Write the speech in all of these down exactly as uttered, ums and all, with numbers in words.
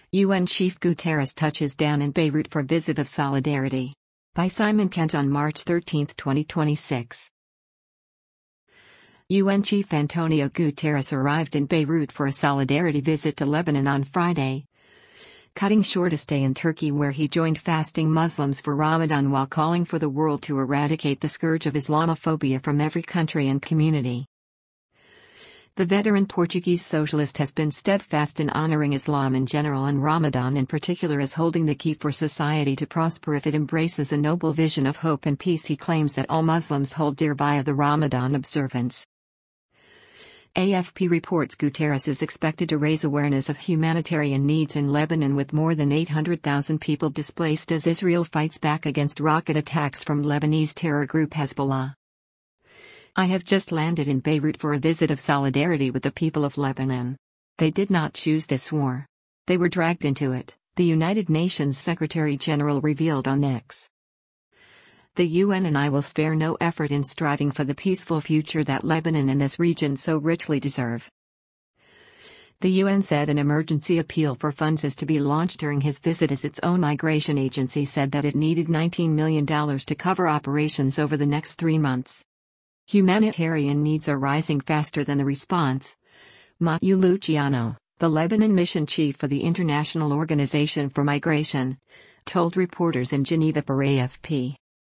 U N Chief Guterres touches down in Beirut for visit of solidarity. By Simon Kent on March thirteenth, twenty twenty-six. U N Chief Antonio Guterres arrived in Beirut for a solidarity visit to Lebanon on Friday, cutting short a stay in Turkey where he joined fasting Muslims for Ramadan while calling for the world to eradicate the scourge of Islamophobia from every country and community. The veteran Portuguese socialist has been steadfast in honoring Islam in general and Ramadan in particular as holding the key for society to prosper if it embraces a noble vision of hope and peace he claims that all Muslims hold dear via the Ramadan observance. A F P reports Guterres is expected to raise awareness of humanitarian needs in Lebanon with more than eight hundred thousand people displaced as Israel fights back against rocket attacks from Lebanese terror group Hezbollah. I have just landed in Beirut for a visit of solidarity with the people of Lebanon. They did not choose this war. They were dragged into it, the United Nations Secretary-General revealed on X. The U N and I will spare no effort in striving for the peaceful future that Lebanon and this region so richly deserve. The U N said an emergency appeal for funds is to be launched during his visit as its own migration agency said that it needed nineteen million dollars to cover operations over the next three months. Humanitarian needs are rising faster than the response. Matthew Luciano, the Lebanon mission chief for the International Organization for Migration, told reporters in Geneva per A F P.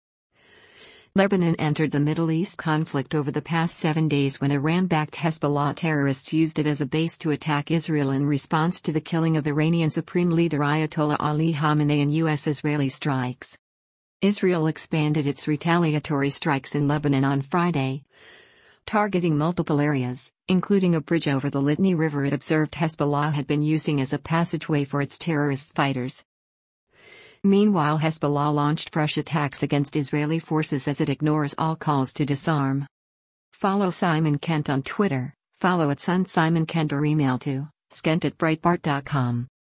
Lebanon entered the Middle East conflict over the past seven days when Iran-backed Hezbollah terrorists used it as a base to attack Israel in response to the killing of Iranian Supreme Leader Ayatollah Ali Khamenei and U S-Israeli strikes. Israel expanded its retaliatory strikes in Lebanon on Friday, targeting multiple areas, including a bridge over the Litani River it observed Hezbollah had been using as a passageway for its terrorist fighters. Meanwhile, Hezbollah launched fresh attacks against Israeli forces as it ignores all calls to disarm. Follow Simon Kent on Twitter, follow at Sun Simon Kent or email to skent at breitbart dot com.